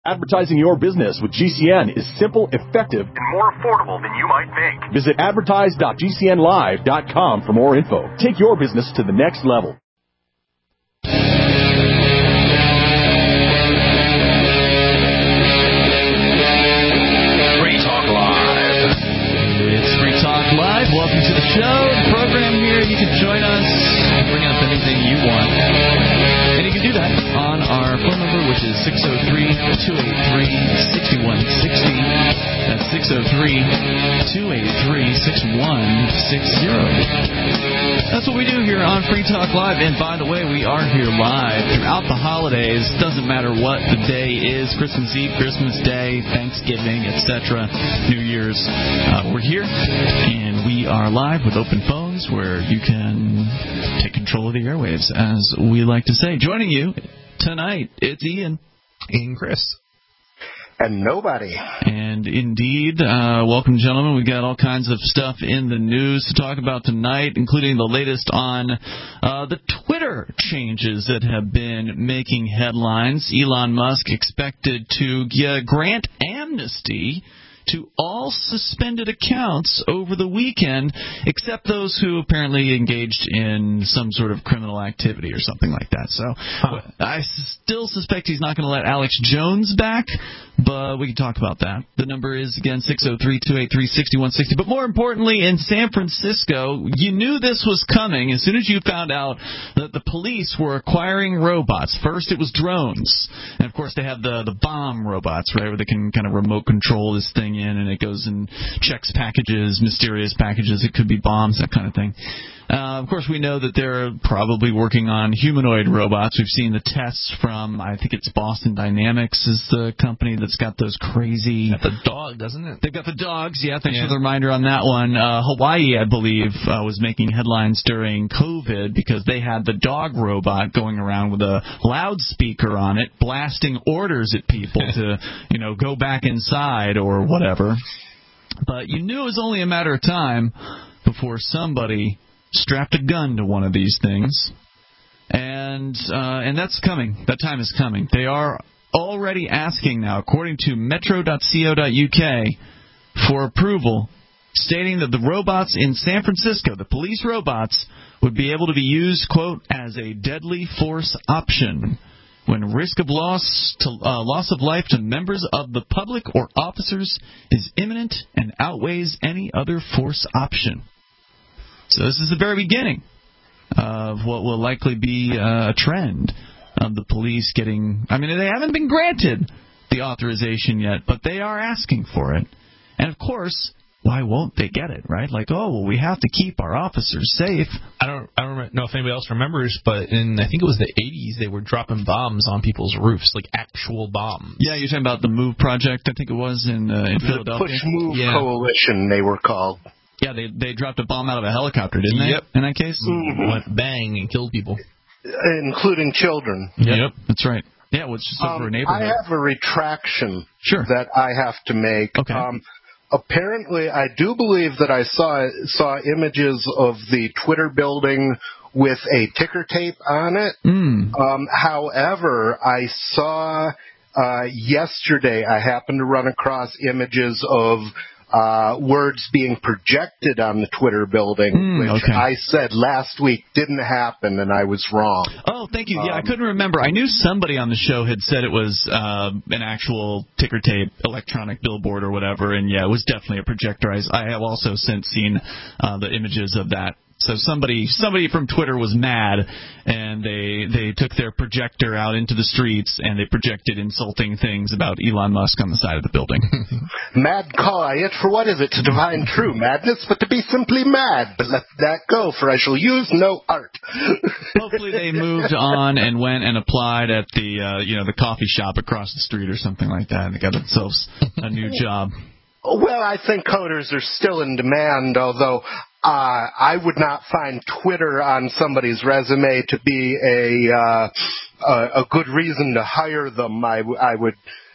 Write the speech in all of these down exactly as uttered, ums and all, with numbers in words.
Advertising your business with G C N is simple, effective, and more affordable than you might think. Visit advertise dot g c n live dot com for more info. Take your business to the next level. Free Talk Live. It's Free Talk Live. Welcome to the show, the program here. You can join us, bring up anything you want. And you can do that on our phone number, which is six oh three, two eight three, six one six oh. That's six oh three, two eight three, six one six oh. That's what we do here on Free Talk Live. And by the way, we are here live throughout the holidays. Doesn't matter what the day is, Christmas Eve, Christmas Day, Thanksgiving, et cetera, New Year's. Uh, we're here, and we are live with open phones where you can take control of the airwaves, as we like to say. Joining you tonight, it's Ian. And Chris. And nobody. And indeed, uh, welcome, gentlemen. We've got all kinds of stuff in the news to talk about tonight, including the latest on uh, the Twitter changes that have been making headlines. Elon Musk expected to uh, grant amnesty to all suspended accounts over the weekend, except those who apparently engaged in some sort of criminal activity or something like that. So huh. I still suspect he's not going to let Alex Jones back, but we can talk about that. The number is, again, six oh three, two eight three, six one six oh. But more importantly, in San Francisco, you knew this was coming as soon as you found out that the police were acquiring robots. First, it was drones. And, of course, they have the, the bomb robots, right, where they can kind of remote control this thing in, and it goes and checks packages, mysterious packages. It could be bombs, that kind of thing. Uh, of course, we know that they're probably working on humanoid robots. We've seen the tests from, I think it's Boston Dynamics is the company that's got those crazy... Got the dog, doesn't it? They've got the dogs, yeah. Thanks yeah. for the reminder on that one. Uh, Hawaii, I believe, uh, was making headlines during COVID because they had the dog robot going around with a loudspeaker on it, blasting orders at people to, you know, go back inside or whatever. But you knew it was only a matter of time before somebody strapped a gun to one of these things, and uh, and that's coming. That time is coming. They are already asking now, according to metro dot co dot u k, for approval, stating that the robots in San Francisco, the police robots, would be able to be used, quote, as a deadly force option when risk of loss to uh, loss of life to members of the public or officers is imminent and outweighs any other force option. So this is the very beginning of what will likely be uh, a trend of the police getting... I mean, they haven't been granted the authorization yet, but they are asking for it. And, of course, why won't they get it, right? Like, oh, well, we have to keep our officers safe. I don't I don't know if anybody else remembers, but in, I think it was the eighties, they were dropping bombs on people's roofs, like actual bombs. Yeah, you're talking about the MOVE project, I think it was, in, uh, in the Philadelphia. Push Move yeah. Coalition, they were called. Yeah, they they dropped a bomb out of a helicopter, didn't they? Yep. In that case? Mm-hmm. Went bang and killed people. Including children. Yep. yep. That's right. Yeah, well, it's just over um, a neighborhood. I have a retraction sure. that I have to make. Okay. Um, apparently, I do believe that I saw saw images of the Twitter building with a ticker tape on it. Mm. Um, however, I saw uh, yesterday, I happened to run across images of Uh, words being projected on the Twitter building, mm, which okay. I said last week didn't happen, and I was wrong. Oh, thank you. Yeah, um, I couldn't remember. I knew somebody on the show had said it was uh, an actual ticker tape, electronic billboard or whatever, and yeah, it was definitely a projector. I, I have also since seen uh, the images of that. So somebody somebody from Twitter was mad, and they they took their projector out into the streets, and they projected insulting things about Elon Musk on the side of the building. Mad call I it, for what is it to divine true madness, but to be simply mad. But let that go, for I shall use no art. Hopefully they moved on and went and applied at the uh, you know the coffee shop across the street or something like that, and they got themselves a new job. Well, I think coders are still in demand, although uh, I would not find Twitter on somebody's resume to be a uh, a, a good reason to hire them. I, I would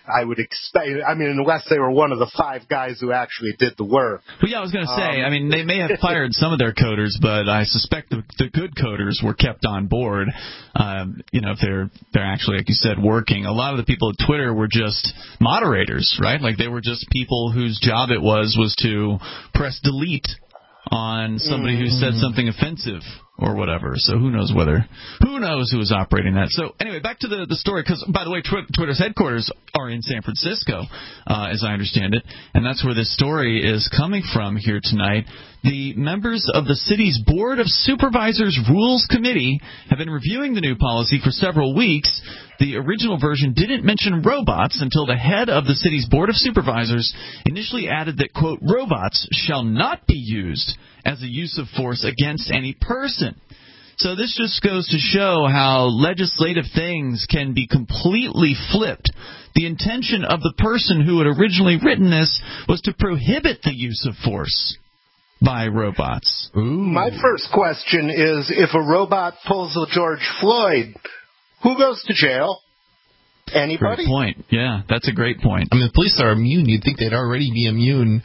I would expect, I mean, unless they were one of the five guys who actually did the work. Well, yeah, I was going to say, Um, I mean, they may have fired some of their coders, but I suspect the, the good coders were kept on board. Um, you know, if they're they're actually, like you said, working. A lot of the people at Twitter were just moderators, right? Like they were just people whose job it was was to press delete on somebody who said something offensive or whatever. So who knows whether, who knows who was operating that. So anyway, back to the, the story, because, by the way, Twi- Twitter's headquarters are in San Francisco, uh, as I understand it, and that's where this story is coming from here tonight. The members of the city's Board of Supervisors Rules Committee have been reviewing the new policy for several weeks. The original version didn't mention robots until the head of the city's Board of Supervisors initially added that, quote, robots shall not be used as a use of force against any person. So this just goes to show how legislative things can be completely flipped. The intention of the person who had originally written this was to prohibit the use of force by robots. Ooh. My first question is, if a robot pulls a George Floyd, who goes to jail? Anybody? Great point. Yeah, that's a great point. I mean, the police are immune. You'd think they'd already be immune.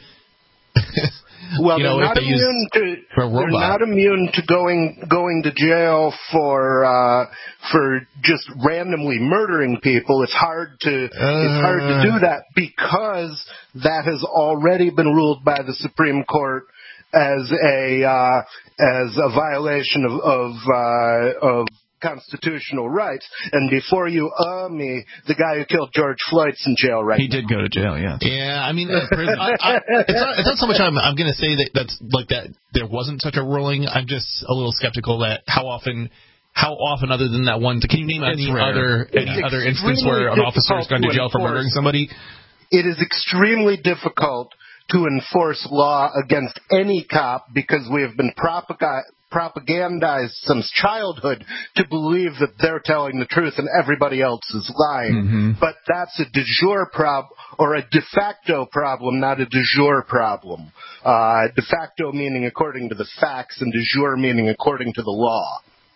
Well, you know, they're if not they use immune to for a they're robot. not immune to going going to jail for uh, for just randomly murdering people. It's hard to it's hard to do that because that has already been ruled by the Supreme Court as a uh, as a violation of of, uh, of constitutional rights. And before you uh me, the guy who killed George Floyd's in jail right He now. did go to jail, yeah. Yeah, I mean, uh, prison, I, I, it's, not, it's not so much I'm, I'm going to say that that's like that there wasn't such a ruling. I'm just a little skeptical that how often, how often other than that one, can you name any rare. other any It's other instance extremely where an officer has gone to difficult to jail for enforce. murdering somebody? It is extremely difficult to enforce law against any cop because we have been propaga- propagandized since childhood to believe that they're telling the truth and everybody else is lying. Mm-hmm. But that's a de jure problem or a de facto problem, not a de jure problem. Uh, de facto meaning according to the facts and de jure meaning according to the law.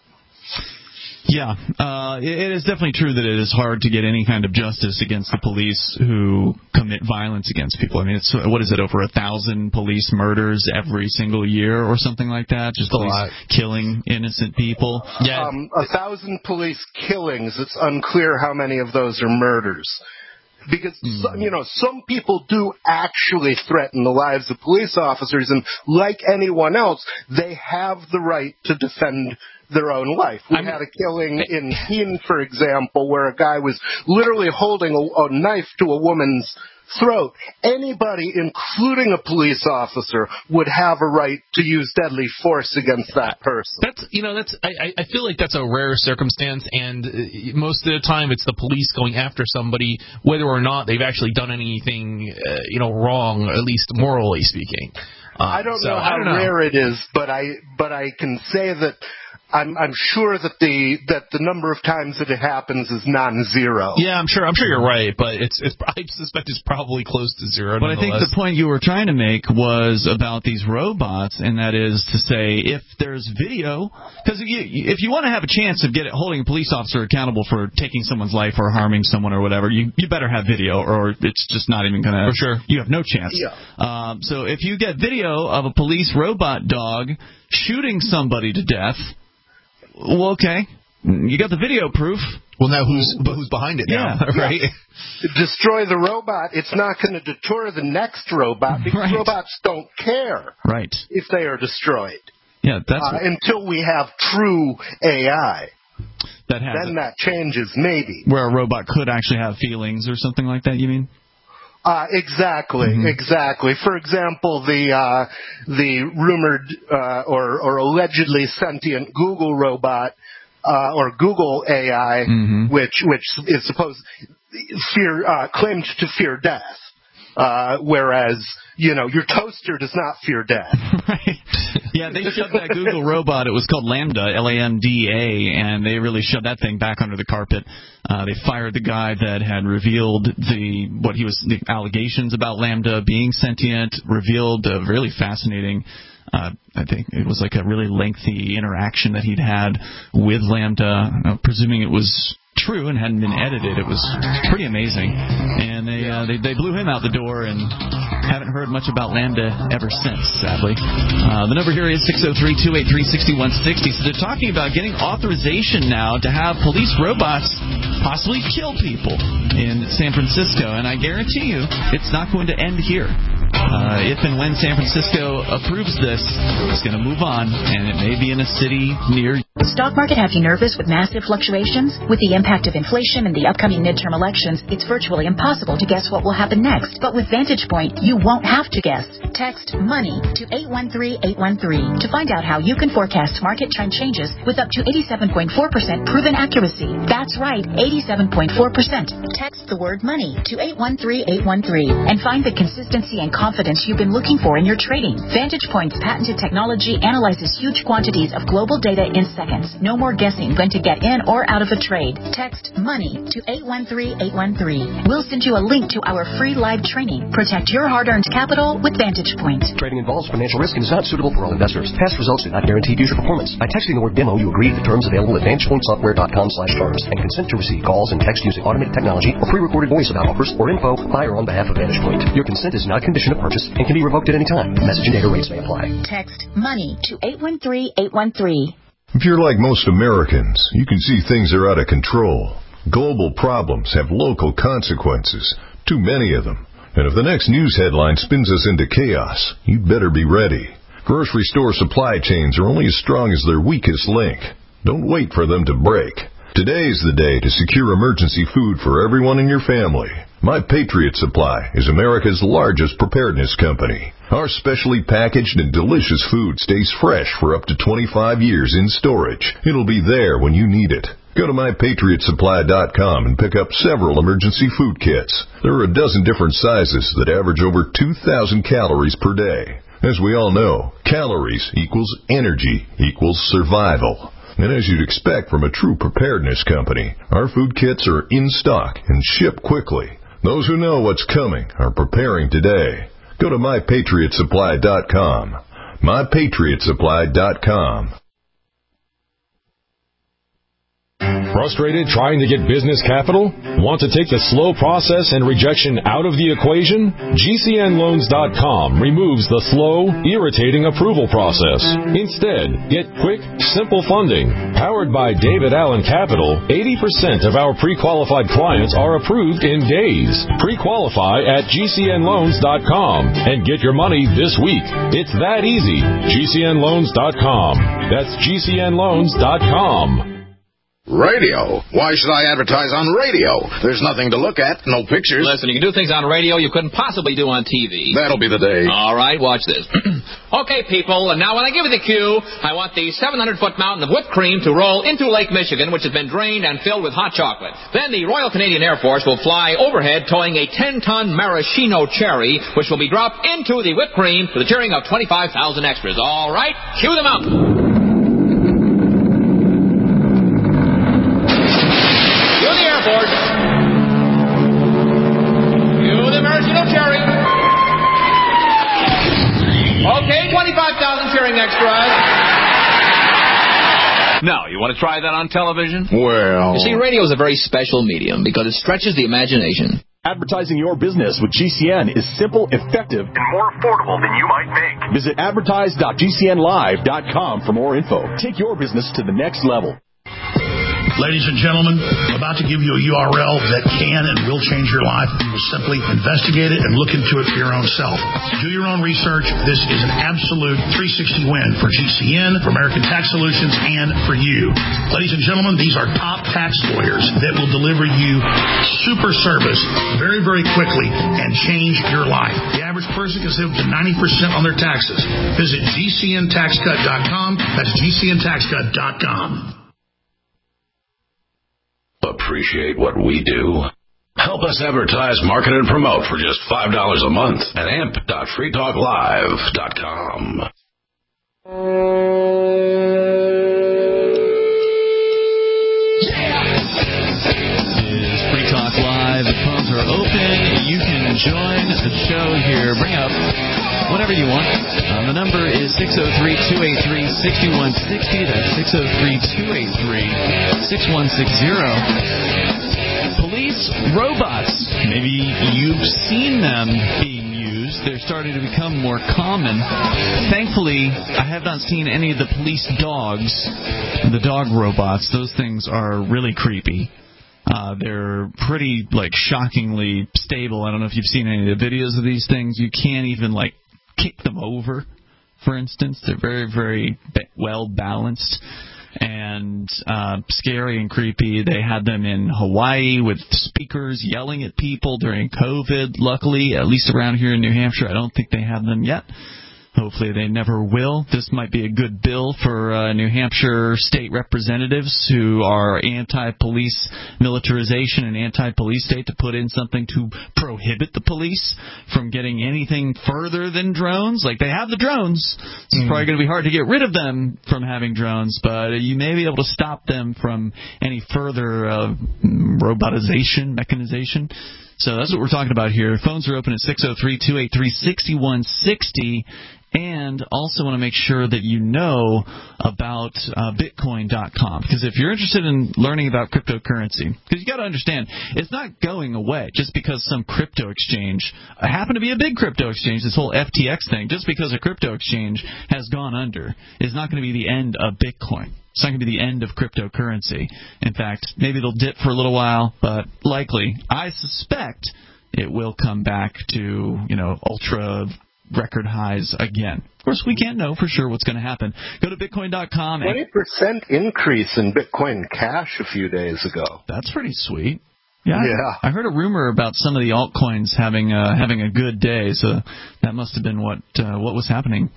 Yeah, uh, it, it is definitely true that it is hard to get any kind of justice against the police who commit violence against people. I mean, it's what is it, over a thousand police murders every single year or something like that? Just a police lot. killing innocent people. Yeah, Um, a thousand police killings, it's unclear how many of those are murders. Because, Mm. some, you know, some people do actually threaten the lives of police officers, and like anyone else, they have the right to defend their own life. We I'm- had a killing in Keene, for example, where a guy was literally holding a, a knife to a woman's throat. Anybody, including a police officer, would have a right to use deadly force against that person. That's you know that's I, I I feel like that's a rare circumstance, and uh, most of the time it's the police going after somebody, whether or not they've actually done anything uh, you know wrong, at least morally speaking. Uh, I don't so, know how I don't know. rare it is, but I but I can say that I'm I'm sure that the that the number of times that it happens is non-zero. Yeah, I'm sure. I'm sure you're right, but it's it's. I suspect it's probably close to zero. But I think the point you were trying to make was about these robots, and that is to say, if there's video, because if you want to have a chance of get holding a police officer accountable for taking someone's life or harming someone or whatever, you you better have video, or it's just not even going to. For sure. You have no chance. Yeah. Um, so if you get video of a police robot dog shooting somebody to death, well, okay, you got the video proof. Well, now who's but who's behind it now, Yeah. right? Destroy the robot, it's not going to deter the next robot because Right. robots don't care Right. if they are destroyed Yeah, that's uh, until we have true A I. that has Then it. that changes, maybe. Where a robot could actually have feelings or something like that. You mean? Uh, exactly, Mm-hmm. exactly. For example, the uh, the rumored uh, or or allegedly sentient Google robot uh, or Google A I, Mhm. which which is supposed fear uh, claimed to fear death, uh, whereas you know your toaster does not fear death. Right. Yeah, they shoved that Google robot. It was called Lambda, L A M D A, and they really shoved that thing back under the carpet. Uh, they fired the guy that had revealed the what he was the allegations about Lambda being sentient. Revealed a really fascinating. Uh, I think it was like a really lengthy interaction that he'd had with Lambda, uh, presuming it was true and hadn't been edited. It was pretty amazing. And Yeah, they, they blew him out the door and haven't heard much about Lambda ever since, sadly. Uh, the number here is six oh three, two eight three, six one six oh. So they're talking about getting authorization now to have police robots possibly kill people in San Francisco. And I guarantee you it's not going to end here. Uh, if and when San Francisco approves this, it's going to move on, and it may be in a city near you. The stock market have you nervous with massive fluctuations? With the impact of inflation and the upcoming midterm elections, it's virtually impossible to guess what will happen next. But with Vantage Point, you won't have to guess. Text MONEY to eight one three eight one three to find out how you can forecast market trend changes with up to eighty-seven point four percent proven accuracy. That's right, eighty-seven point four percent. Text the word MONEY to eight one three eight one three and find the consistency and confidence you've been looking for in your trading. Vantage Point's patented technology analyzes huge quantities of global data in seconds. No more guessing when to get in or out of a trade. Text MONEY to eight one three eight one three. We'll send you a link to our free live training. Protect your hard-earned capital with Vantage Point. Trading involves financial risk and is not suitable for all investors. Past results do not guarantee future performance. By texting the word demo, you agree to the terms available at vantage point software dot com slash terms and consent to receive calls and text using automated technology or pre-recorded voice about offers or info by or on behalf of Vantage Point. Your consent is not a condition of purchase and can be revoked at any time. Message and data rates may apply. Text MONEY to eight one three eight one three. If you're like most Americans, you can see things are out of control. Global problems have local consequences, too many of them. And if the next news headline spins us into chaos, you'd better be ready. Grocery store supply chains are only as strong as their weakest link. Don't wait for them to break. Today is the day to secure emergency food for everyone in your family. My Patriot Supply is America's largest preparedness company. Our specially packaged and delicious food stays fresh for up to twenty-five years in storage. It'll be there when you need it. Go to my patriot supply dot com and pick up several emergency food kits. There are a dozen different sizes that average over two thousand calories per day. As we all know, calories equals energy equals survival. And as you'd expect from a true preparedness company, our food kits are in stock and ship quickly. Those who know what's coming are preparing today. Go to my patriot supply dot com. my patriot supply dot com. Frustrated trying to get business capital? Want to take the slow process and rejection out of the equation? G C N loans dot com removes the slow, irritating approval process. Instead, get quick, simple funding. Powered by David Allen Capital, eighty percent of our pre-qualified clients are approved in days. Pre-qualify at G C N loans dot com and get your money this week. It's that easy. G C N loans dot com. That's G C N loans dot com. Radio? Why should I advertise on radio? There's nothing to look at, no pictures. Listen, you can do things on radio you couldn't possibly do on T V. That'll be the day. All right, watch this. Okay, people, and now when I give you the cue, I want the seven hundred foot mountain of whipped cream to roll into Lake Michigan, which has been drained and filled with hot chocolate. Then the Royal Canadian Air Force will fly overhead towing a ten ton maraschino cherry, which will be dropped into the whipped cream to the cheering of twenty-five thousand extras. All right, cue the mountain. Okay, twenty-five thousand cheering extras. Now, you want to try that on television? Well... You see, radio is a very special medium because it stretches the imagination. Advertising your business with G C N is simple, effective, and more affordable than you might think. Visit advertise dot G C N live dot com for more info. Take your business to the next level. Ladies and gentlemen, I'm about to give you a U R L that can and will change your life. You will simply investigate it and look into it for your own self. Do your own research. This is an absolute three sixty win for G C N, for American Tax Solutions, and for you. Ladies and gentlemen, these are top tax lawyers that will deliver you super service very, very quickly and change your life. The average person can save up to ninety percent on their taxes. Visit G C N tax cut dot com. That's G C N tax cut dot com. Appreciate what we do? Help us advertise, market, and promote for just five dollars a month at amp dot free talk live dot com. It is Free Talk Live. The phones are open. You can join the show here. Bring up whatever you want. Uh, the number is six oh three, two eight three, six one six oh. That's six oh three, two eight three, six one six oh. Police police robots. Maybe you've seen them being used. They're starting to become more common. Thankfully, I have not seen any of the police dogs, the dog robots. Those things are really creepy. Uh, they're pretty, like, shockingly stable. I don't know if you've seen any of the videos of these things. You can't even, like, kick them over, for instance. They're very, very well balanced and uh, scary and creepy. They had them in Hawaii with speakers yelling at people during COVID. Luckily, at least around here in New Hampshire, I don't think they have them yet. Hopefully they never will. This might be a good bill for uh, New Hampshire state representatives who are anti-police militarization and anti-police state to put in something to prohibit the police from getting anything further than drones. Like, they have the drones. It's mm. probably going to be hard to get rid of them from having drones, but you may be able to stop them from any further uh, robotization, mechanization. So that's what we're talking about here. Phones are open at six oh three, two eight three, six one six oh. And also want to make sure that you know about uh, Bitcoin dot com. Because if you're interested in learning about cryptocurrency, because you got to understand, it's not going away just because some crypto exchange uh, happened to be a big crypto exchange, this whole F T X thing, just because a crypto exchange has gone under is not going to be the end of Bitcoin. It's not going to be the end of cryptocurrency. In fact, maybe it'll dip for a little while, but likely, I suspect it will come back to, you know, ultra record highs again. Of course, we can't know for sure what's going to happen. Go to Bitcoin dot com. twenty percent increase in Bitcoin Cash a few days ago. That's pretty sweet. Yeah, yeah. I, I heard a rumor about some of the altcoins having uh, having a good day, so that must have been what uh, what was happening.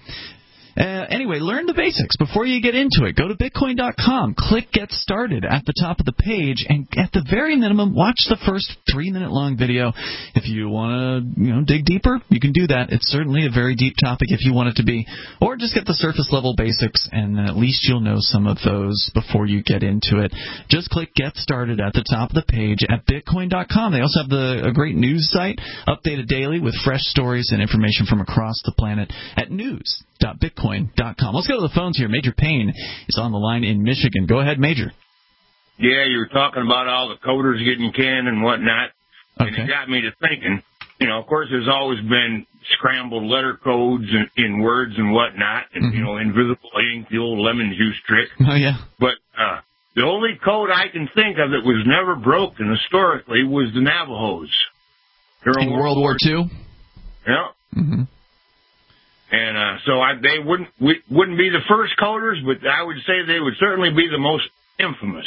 Uh, anyway, learn the basics before you get into it. Go to Bitcoin dot com, click Get Started at the top of the page, and at the very minimum, watch the first three-minute-long video. If you want to, you know, dig deeper, you can do that. It's certainly a very deep topic if you want it to be. Or just get the surface-level basics, and then at least you'll know some of those before you get into it. Just click Get Started at the top of the page at Bitcoin dot com. They also have the, a great news site, updated daily with fresh stories and information from across the planet at news dot bitcoin dot com. Let's go to the phones here. Major Payne is on the line in Michigan. Go ahead, Major. Yeah, you were talking about all the coders getting canned and whatnot, okay. And it got me to thinking, you know, of course, there's always been scrambled letter codes in, in words and whatnot, and, mm-hmm. you know, invisible ink, the old lemon juice trick. Oh, yeah. But uh, the only code I can think of that was never broken historically was the Navajos. In World War Two? Yeah. Mm-hmm. And uh, so I, they wouldn't we, wouldn't be the first coders, but I would say they would certainly be the most infamous.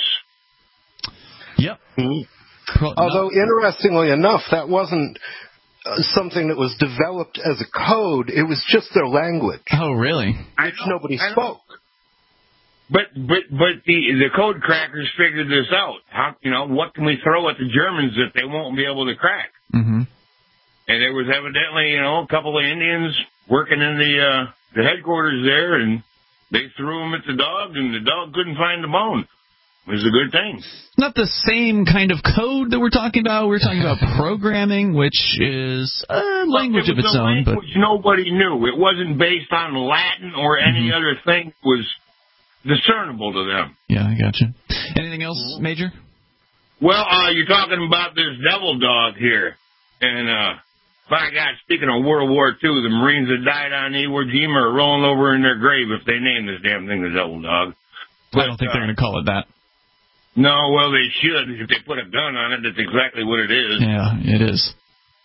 Yep. Mm-hmm. Pro- Although, no. interestingly enough, that wasn't uh, something that was developed as a code. It was just their language. Oh, really? Which know, nobody spoke. But but but the the code crackers figured this out. How you know what can we throw at the Germans that they won't be able to crack? Mm-hmm. And there was evidently, you know, a couple of Indians working in the uh, the headquarters there, and they threw them at the dog, and the dog couldn't find the bone. It was a good thing. Not the same kind of code that we're talking about. We're talking about programming, which is a language well, it of its own. Language but nobody knew. It wasn't based on Latin or any mm-hmm. other thing. It was discernible to them. Yeah, I got you. Anything else, Major? Well, uh, you're talking about this devil dog here, and uh, by God, speaking of World War Two, the Marines that died on Iwo Jima are rolling over in their grave if they name this damn thing the devil dog. But, I don't think uh, they're going to call it that. No, well, they should. If they put a gun on it, that's exactly what it is. Yeah, it is.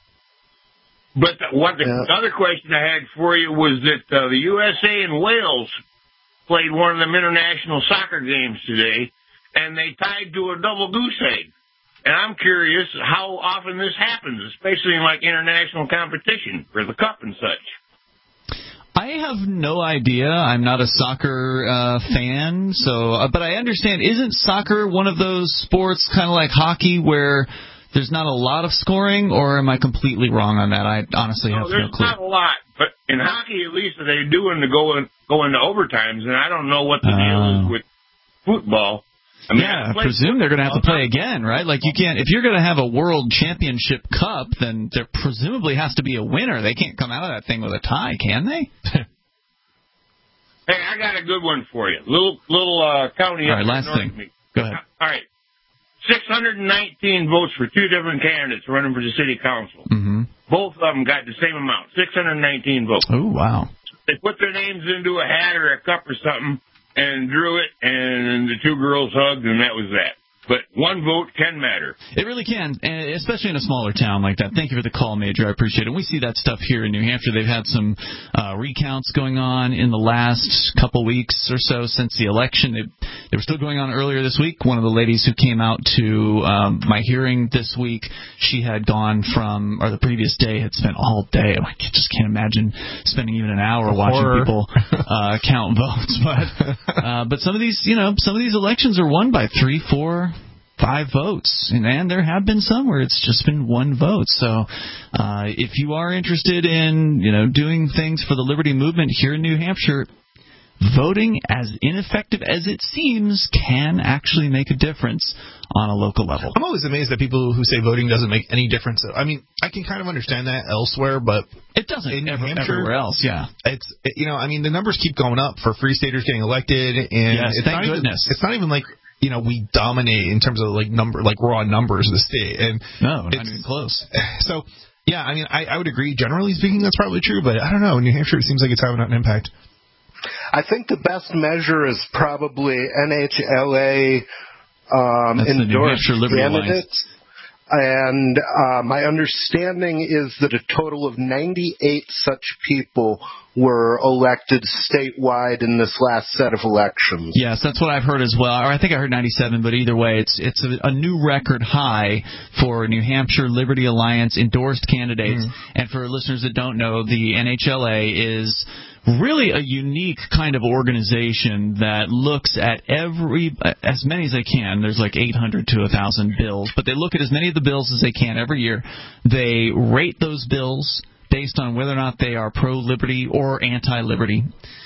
But the, what the yeah. other question I had for you was that uh, the U S A and Wales played one of them international soccer games today, and they tied to a double goose egg. And I'm curious how often this happens, especially in, like, international competition for the cup and such. I have no idea. I'm not a soccer uh, fan, so uh, but I understand. Isn't soccer one of those sports, kind of like hockey, where there's not a lot of scoring, or am I completely wrong on that? I honestly no, have no clue. There's not a lot, but in hockey, at least, they do in to go in, go into overtimes, and I don't know what the uh, deal is with football. I mean, yeah, I presume they're going to have to play again, right? Like, you can't, if you're going to have a world championship cup, then there presumably has to be a winner. They can't come out of that thing with a tie, can they? Hey, I got a good one for you. Little little uh, county. All right, last thing. Me. Go ahead. All right. six hundred nineteen votes for two different candidates running for the city council. Mm-hmm. Both of them got the same amount, six hundred nineteen votes. Oh, wow. They put their names into a hat or a cup or something and drew it, and the two girls hugged, and that was that. But one vote can matter. It really can, and especially in a smaller town like that. Thank you for the call, Major. I appreciate it. We see that stuff here in New Hampshire. They've had some uh, recounts going on in the last couple weeks or so since the election. They, they were still going on earlier this week. One of the ladies who came out to um, my hearing this week, she had gone from, or the previous day, had spent all day. I just can't imagine spending even an hour watching Horror. people uh, count votes. But uh, but some of these, you know, some of these elections are won by three, four. Five votes, and, and there have been some where it's just been one vote. So, uh, if you are interested in, you know, doing things for the liberty movement here in New Hampshire, voting, as ineffective as it seems, can actually make a difference on a local level. I'm always amazed at people who say voting doesn't make any difference. I mean, I can kind of understand that elsewhere, but it doesn't in New ever, Hampshire, everywhere else. Yeah, it's it, you know, I mean, the numbers keep going up for Free Staters getting elected, and yes, it's thank not goodness. Even, it's not even like, you know, we dominate in terms of like number, like raw numbers of the state, and no, not even close. So, yeah, I mean, I, I would agree. Generally speaking, that's probably true, but I don't know. In New Hampshire, it seems like it's having an impact. I think the best measure is probably N H L A um, endorsed candidates. And uh, my understanding is that a total of ninety-eight such people were elected statewide in this last set of elections. Yes, that's what I've heard as well. Or I think I heard ninety-seven, but either way, it's it's a, a new record high for New Hampshire Liberty Alliance endorsed candidates. Mm. And for listeners that don't know, the N H L A is really a unique kind of organization that looks at every, as many as they can. There's like eight hundred to one thousand bills, but they look at as many of the bills as they can every year. They rate those bills based on whether or not they are pro-liberty or anti-liberty.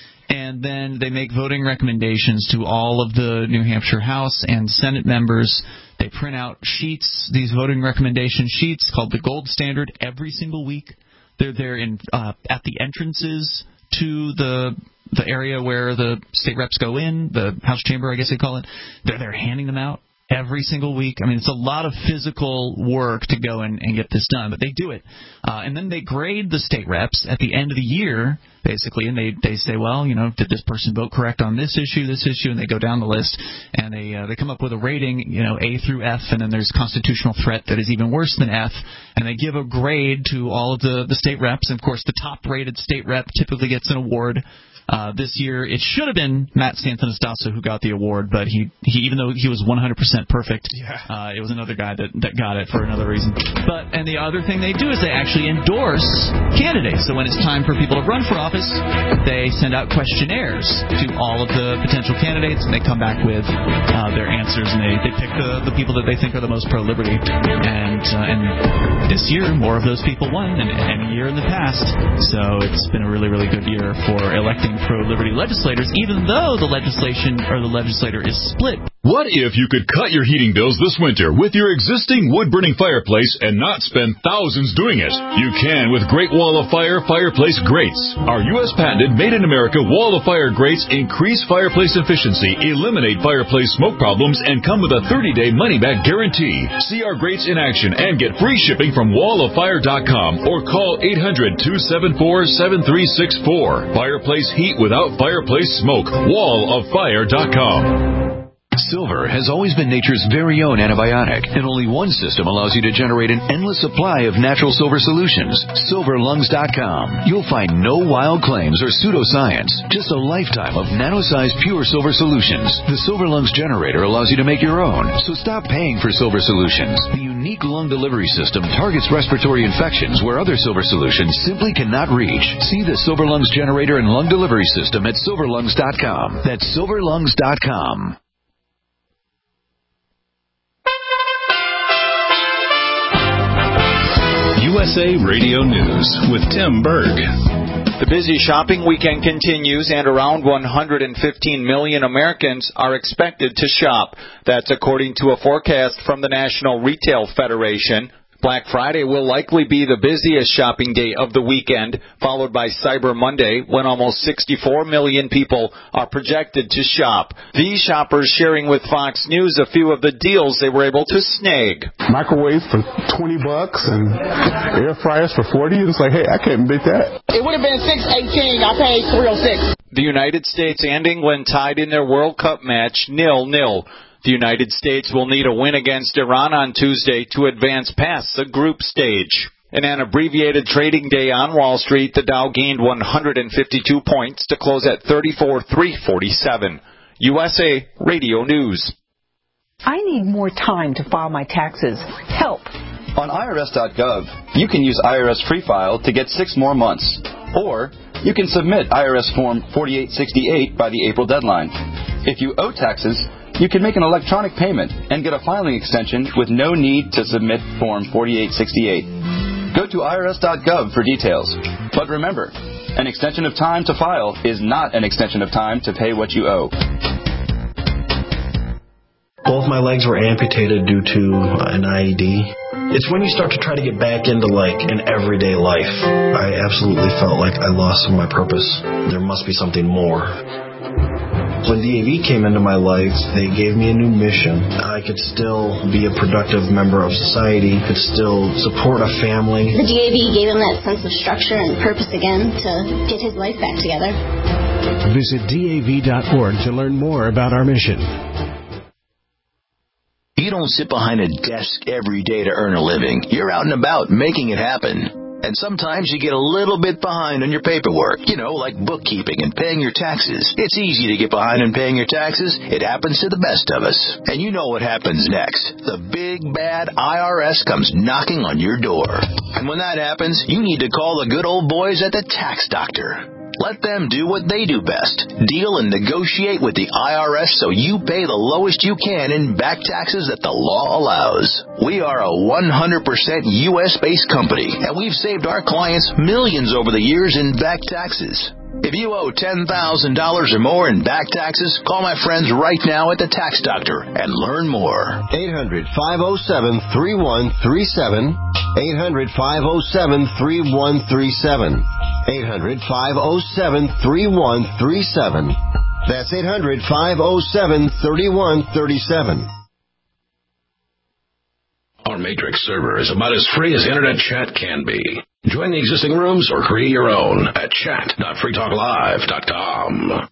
And then they make voting recommendations to all of the New Hampshire House and Senate members. They print out sheets, these voting recommendation sheets called the Gold Standard, every single week. They're there in uh, at the entrances to the the area where the state reps go in, the House chamber, I guess they call it. They're there handing them out every single week. I mean, it's a lot of physical work to go and, and get this done, but they do it. Uh, and then they grade the state reps at the end of the year, basically, and they, they say, well, you know, did this person vote correct on this issue, this issue, and they go down the list, and they uh, they come up with a rating, you know, A through F, and then there's constitutional threat that is even worse than F, and they give a grade to all of the, the state reps, and, of course, the top-rated state rep typically gets an award. Uh, this year, it should have been Matt Santonastasso who got the award, but he, he even though he was one hundred percent perfect, yeah. uh, it was another guy that, that got it for another reason. But and the other thing they do is they actually endorse candidates. So when it's time for people to run for office, they send out questionnaires to all of the potential candidates, and they come back with uh, their answers, and they, they pick the, the people that they think are the most pro-liberty. And uh, and this year, more of those people won than any year in the past. So it's been a really, really good year for electing pro-liberty legislators, even though the legislation or the legislator is split. What if you could cut your heating bills this winter with your existing wood-burning fireplace and not spend thousands doing it? You can with Great Wall of Fire fireplace grates. Our U S patented made-in-America Wall of Fire grates increase fireplace efficiency, eliminate fireplace smoke problems, and come with a thirty-day money-back guarantee. See our grates in action and get free shipping from wall of fire dot com or call eight hundred, two seven four, seven three six four. Fireplace heat without fireplace smoke. wall of fire dot com. Silver has always been nature's very own antibiotic, and only one system allows you to generate an endless supply of natural silver solutions. silver lungs dot com. You'll find no wild claims or pseudoscience, just a lifetime of nano-sized pure silver solutions. The Silver Lungs generator allows you to make your own, so stop paying for silver solutions. The unique lung delivery system targets respiratory infections where other silver solutions simply cannot reach. See the Silver Lungs generator and lung delivery system at silver lungs dot com. That's silver lungs dot com. U S A Radio News with Tim Berg. The busy shopping weekend continues, and around one hundred fifteen million Americans are expected to shop. That's according to a forecast from the National Retail Federation. Black Friday will likely be the busiest shopping day of the weekend, followed by Cyber Monday, when almost sixty-four million people are projected to shop. These shoppers sharing with Fox News a few of the deals they were able to snag. Microwaves for twenty bucks and air fryers for forty. It's like, hey, I can't beat that. It would have been six eighteen. I paid three oh six. The United States and England tied in their World Cup match nil nil. The United States will need a win against Iran on Tuesday to advance past the group stage. In an abbreviated trading day on Wall Street, the Dow gained one hundred fifty-two points to close at thirty-four thousand three hundred forty-seven. U S A Radio News. I need more time to file my taxes. Help. On I R S dot gov, you can use I R S Free File to get six more months. Or you can submit I R S Form forty-eight sixty-eight by the April deadline. If you owe taxes, you can make an electronic payment and get a filing extension with no need to submit Form forty-eight sixty-eight. Go to I R S dot gov for details. But remember, an extension of time to file is not an extension of time to pay what you owe. Both my legs were amputated due to an I E D. It's when you start to try to get back into, like, an everyday life. I absolutely felt like I lost some of my purpose. There must be something more. When D A V came into my life, they gave me a new mission. I could still be a productive member of society, could still support a family. The D A V gave him that sense of structure and purpose again to get his life back together. Visit D A V dot org to learn more about our mission. You don't sit behind a desk every day to earn a living. You're out and about making it happen. And sometimes you get a little bit behind on your paperwork, you know, like bookkeeping and paying your taxes. It's easy to get behind on paying your taxes. It happens to the best of us. And you know what happens next. The big, bad I R S comes knocking on your door. And when that happens, you need to call the good old boys at the Tax Doctor. Let them do what they do best. Deal and negotiate with the I R S so you pay the lowest you can in back taxes that the law allows. We are a one hundred percent U S-based company, and we've saved our clients millions over the years in back taxes. If you owe ten thousand dollars or more in back taxes, call my friends right now at the Tax Doctor and learn more. eight hundred, five oh seven, three one three seven. eight hundred, five oh seven, three one three seven. eight hundred, five oh seven, three one three seven. That's eight hundred, five oh seven, three one three seven. Our Matrix server is about as free as internet chat can be. Join the existing rooms or create your own at chat dot free talk live dot com.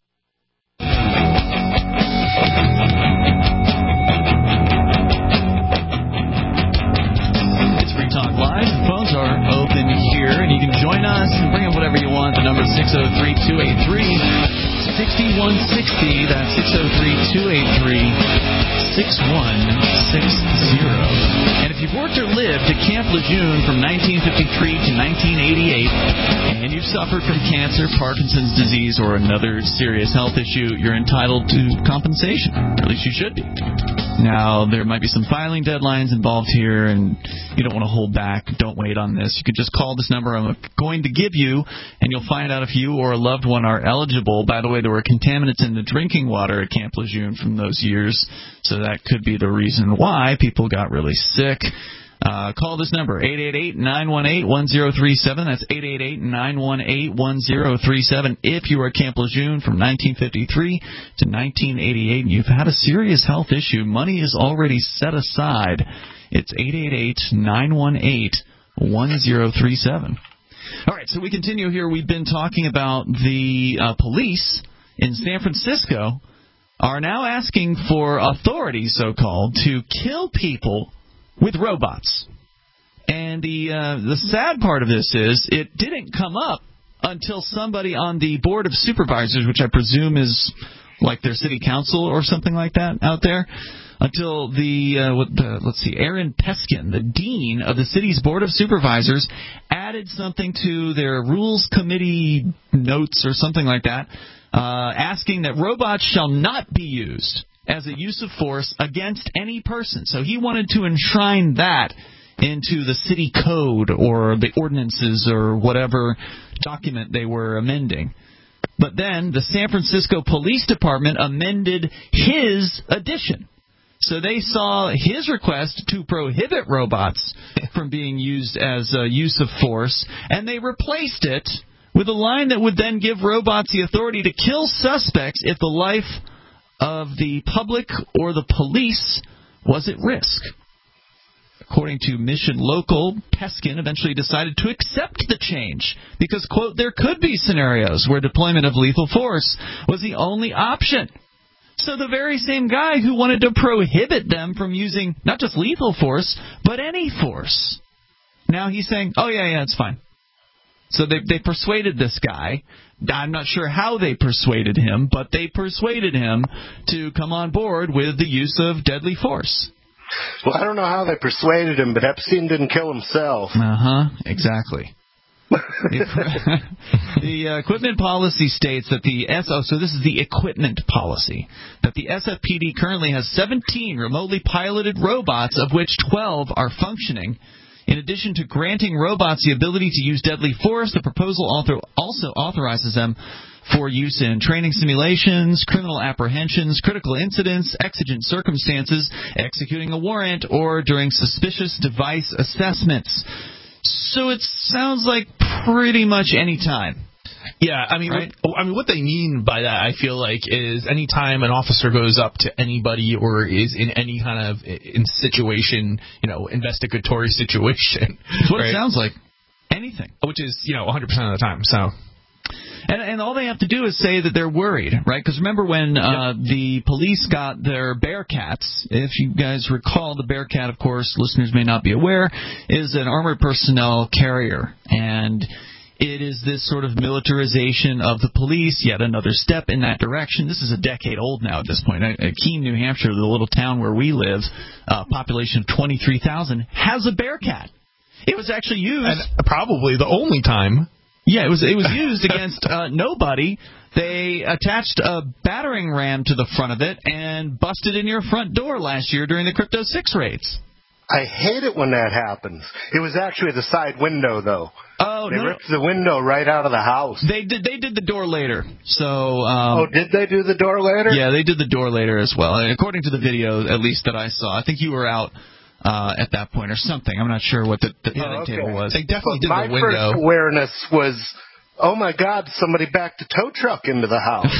It's Free Talk Live. The phones are open here, and you can join us and bring up whatever you want. The number is six oh three, two eight three, six one six oh. That's six oh three, two eight three, six one six oh. And if you've worked or lived at Camp Lejeune from nineteen fifty-three to nineteen eighty-eight, and you've suffered from cancer, Parkinson's disease, or another serious health issue, you're entitled to compensation. Or at least you should be. Now, there might be some filing deadlines involved here, and you don't want to hold back. Don't wait on this. You can just call this number I'm going to give you, and you'll find out if you or a loved one are eligible. By the way, there were contaminants in the drinking water at Camp Lejeune from those years, so that could be the reason why people got really sick. Uh, call this number, eight eight eight, nine one eight, one zero three seven. That's eight eight eight, nine one eight, one zero three seven. If you were at Camp Lejeune from nineteen fifty-three to nineteen eighty-eight and you've had a serious health issue, money is already set aside. It's eight eight eight, nine one eight, one zero three seven. All right, so we continue here. We've been talking about the uh, police in San Francisco are now asking for authorities, so-called, to kill people with robots. And the uh, the sad part of this is it didn't come up until somebody on the Board of Supervisors, which I presume is like their city council or something like that out there, until the, uh, what the let's see, Aaron Peskin, the dean of the city's Board of Supervisors, added something to their rules committee notes or something like that, uh, asking that robots shall not be used as a use of force against any person. So he wanted to enshrine that into the city code or the ordinances or whatever document they were amending. But then the San Francisco Police Department amended his addition. So they saw his request to prohibit robots from being used as a use of force, and they replaced it with a line that would then give robots the authority to kill suspects if the life of the public or the police was at risk. According to Mission Local, Peskin eventually decided to accept the change because, quote, there could be scenarios where deployment of lethal force was the only option. So the very same guy who wanted to prohibit them from using not just lethal force, but any force. Now he's saying, oh, yeah, yeah, it's fine. So they they persuaded this guy. I'm not sure how they persuaded him, but they persuaded him to come on board with the use of deadly force. Well, I don't know how they persuaded him, but Epstein didn't kill himself. Uh-huh, exactly. The uh, equipment policy states that the S O, so this is the equipment policy, that the S F P D currently has seventeen remotely piloted robots, of which twelve are functioning. In addition to granting robots the ability to use deadly force, the proposal author also authorizes them for use in training simulations, criminal apprehensions, critical incidents, exigent circumstances, executing a warrant, or during suspicious device assessments. So it sounds like pretty much any time. Yeah, I mean, right? what, I mean, what they mean by that, I feel like, is any time an officer goes up to anybody or is in any kind of in situation, you know, investigatory situation. That's what right? it sounds like. Anything. Which is, you know, one hundred percent of the time, so... And, and all they have to do is say that they're worried, right? Because remember when uh, yep. the police got their Bearcats, if you guys recall, the Bearcat, of course, listeners may not be aware, is an armored personnel carrier. And it is this sort of militarization of the police, yet another step in that direction. This is a decade old now at this point. Keene, New Hampshire, the little town where we live, uh, population of twenty-three thousand, has a Bearcat. It was actually used... And probably the only time... Yeah, it was it was used against uh, nobody. They attached a battering ram to the front of it and busted in your front door last year during the Crypto six raids. I hate it when that happens. It was actually the side window, though. Oh, they no. ripped the window right out of the house. They did. They did the door later. So. Um, oh, did they do the door later? Yeah, they did the door later as well. And according to the video, at least that I saw, I think you were out. Uh, at that point or something. I'm not sure what the, the oh, okay. table was. They definitely well, did the window. My first awareness was, oh my God, somebody backed a tow truck into the house.